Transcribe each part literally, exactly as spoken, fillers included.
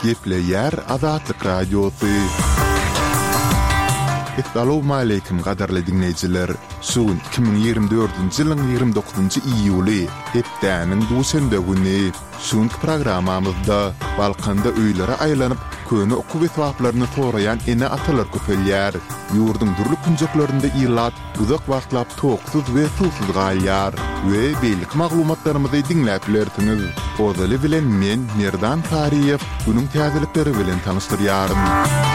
Gepleyer Azatlyk Radiosu. Assalamu alaykum qadarly dinleyijiler. Sugun iki bin ýigirme dörtünji ýylyň ýigirme dokuzynjy iýuly hepdäniň duşanbe güni şuňky programmamyzda Balkanda öýlere aýlanyp köni okuw etwaplaryny soraýan ene atalar köpelýär. Ýurdun durly künjeklerinde ýyllap, uzak wagtlap toksuz we susuz galýar we beýlik maglumatlarymyzy dinläp bilersiňiz. Ozaly bilen men Merdan Tariýew günüň täzelikleri bilen tanystyryarym.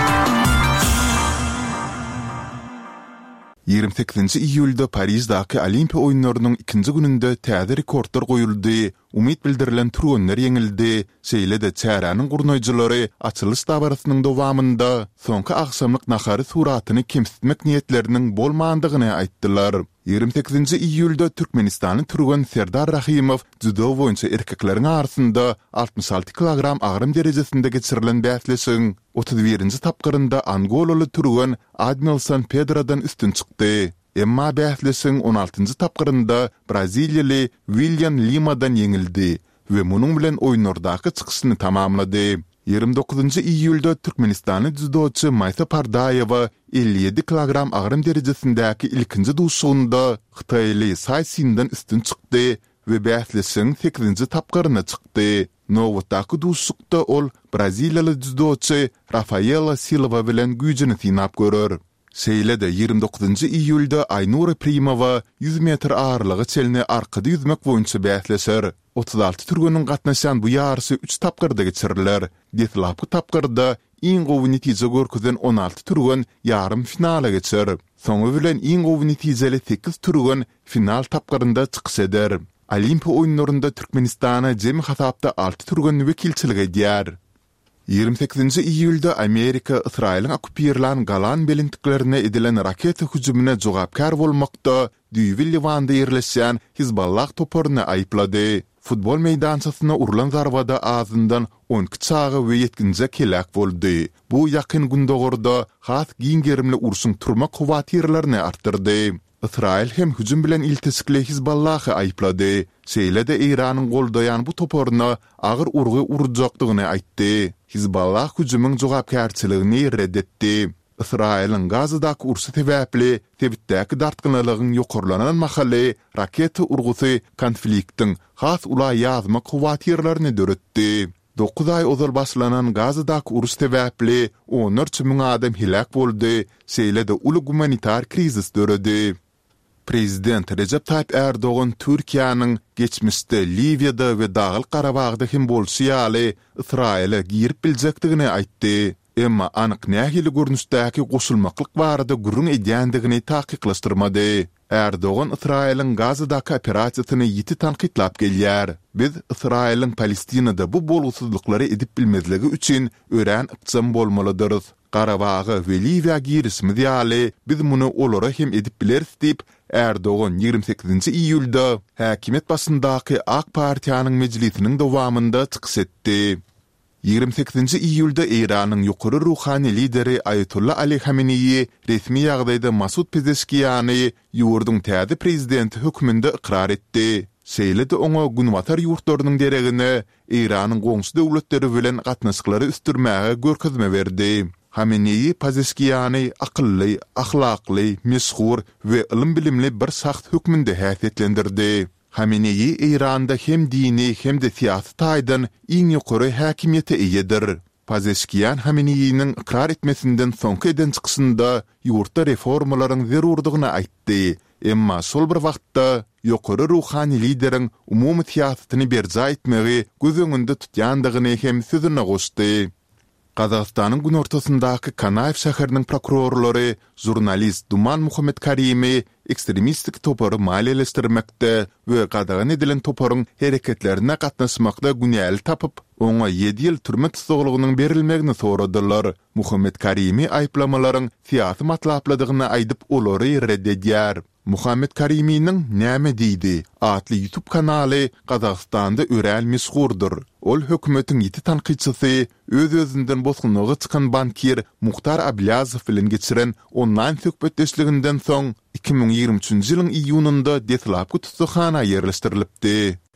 ýigirme sekizinji iýulda Parisdaky Olimpiya oýunlarynyň ikinji gününde täze rekordlar goýuldy. Umid bildirilen turgunlar ýeňildi. Şeýle-de çäranyň gurnaýjylary açylış dabarasynyň dowamında soňky akşamlyk nahary suratyny kemsitmek niýetleriniň bolmandygyny aýtdylar. ýigirme sekizinji iýulda Türkmenistanyň turgun Serdar Rahimow judo boýunça erkekleriň arasynda altmış alty kilogram agrym derejesinde geçirilen bäsleşiň otuz birinji tapgyrynda Angolaly turgun Admilson Pedro'dan üstün çykdy. Emma bäsleşiň on altynjy tapgyrynda Braziliýaly William Lima'dan ýeňildi we munyň bilen oýunlardaky çykyşyny tamamlady. ýigirme dokuzynjy iýulda Türkmenistanyň judoçy Maysa Pardaýewa elli ýedi kilogram agrym derejesindäki ilkinji duşugynda Hytaýly Saysindan üstün çykdy we bäsleşiň sekizinji tapgyryna çykdy. Nowotdaky duşukda ol Braziliýaly judoçy Rafaela Silva bilen güýjüni synap görür. Şeýle-de ýigirme dokuzynjy iýulda Aynura Primova yüz metr ağırlygy çelini arkady yüzmek boýunça bäsleşer. otuz alty türgünün gatnaşan bu ýarysy üç tapgyrda geçiriler. Detlapky tapgyrda iň gowy netije görkezden on alty türgün ýarym finala geçer. Soňy bilen iň gowy netijeli sekiz türgün final tapgyrynda çykyş eder. Olimpiya oýunlarynda Türkmenistana jemi hasapda alty türgün wekilçilik edýär. ýigirme sekizinji iýulda Amerika Israýlyň okupirlan Galan belintliklerine edilen raket hüjümine jogapkar bolmakda Düýbil Liwanda ýerleşýän Hizballah toporyny aýplady. Futbol meýdançasyna urulan zarbada azyndan on iki çagy we yetkinji kelek boldy. Bu ýakyn gündogorda has giň gerimli urşuň turma kuwatyrlaryny artdyrdy. Israil hem hüjüm bilen iltisikli Hizballahy aýplady. Şeýle-de Iranyň goldaýan bu toporyny agyr urgy urjakdygyny aýtdy. Hizballah hüjümüň jogapkarçylygyny reddetdi. Israil'in Gazadaky ursy sebäpli tebitdäki dartgynalygyň ýokarlanan mahaly raket urgusy konfliktiň has ula ýazma kuwatyrlaryny döretdi. dokuz ay ozal başlanan Gazadaky urus sebäpli on üç miň adam hilak boldy. Şeýle-de uly humanitar krizis döredi. Prezident Recep Tayyip Erdoğan Türkiýanyň geçmişde Libyada we Dagyl Garabagda hem bolşy ýaly Israil'e girip biljekdigini aýtdy. Emma anyk nähili görnüşdäki goşulmaklyk barada gürrüň edýändigini taýyklaşdyrmady. Erdoğan Israil'in Gazadaky operasiýasyny ýiti tanqidlap gelýär. Biz Israil'in Palestinada bu bolgusyzlyklary edip bilmezligi üçin örän ıpçam bolmalydyr. Garabagy we Libyä girisimiz ýaly biz muny olara hem edip bileriz diýip Erdoğan ýigirme sekizinji iýulda häkimet başyndaky AK Partiýanyň mejlisiniň dowamında çykyş etdi. ýigirme sekizinji iýulda Iranyň ýokary ruhany lideri Ayatollah Ali Khamenei resmi ýagdaýda Masud Pezeshkiýany ýurduň täze prezidenti hökmünde ikrar etdi. Şeýle-de oňa günwatar ýurtlarynyň deregine Iranyň goňşy döwletleri bilen gatnaşyklary üstürmäge görkezme berdi. Khamenei Pezeshkiýany akylly, ahlakly, meşhur we ilim bilimli bir saht hökmünde häsiýetlendirdi. Khamenei Iranda hem dini hem de siyasi taýdan iň ýokary häkimiýete eýedir. Pezeshkiýan Khamenei'nin ikrar etmesinden soňky eden çykyşynda ýurtda reformalaryň zerurdygyny aýtdy. Emma şol bir wagtda ýokary ruhany lideriň umumy siýasatyny berja etmegi göz öňünde tutýandygyny hem sözüne goşdy. Kazakstanyň gün ortasyndaky Kanaev şäheriniň prokurorlary jurnalist Duman Muhammed Karimi ekstremistik topory maliýeleşdirmekde we gadagan edilen toporyň hereketlerine gatnaşmakda günäli tapyp, oňa ýedi ýyl türme tutuglygynyň berilmegini soradylar. Muhammed Karimi aýplamalaryň siýasy matlapladygyny aýdyp olary reddedýär. Muhammed Karimi'nin näme diýdi? Atly YouTube kanaly Kazakstanda örel meşhurdur. Ol hökümetiň ýiti tanqidçisi, öz özünden bozgunlygy çykan bankir Muhtar Ablazow bilen geçiren online söhbetdeşliginden soň iki bin ýigirme üçinji ýylyň iýununda detlapky tutuşxana ýerleşdirilipdi.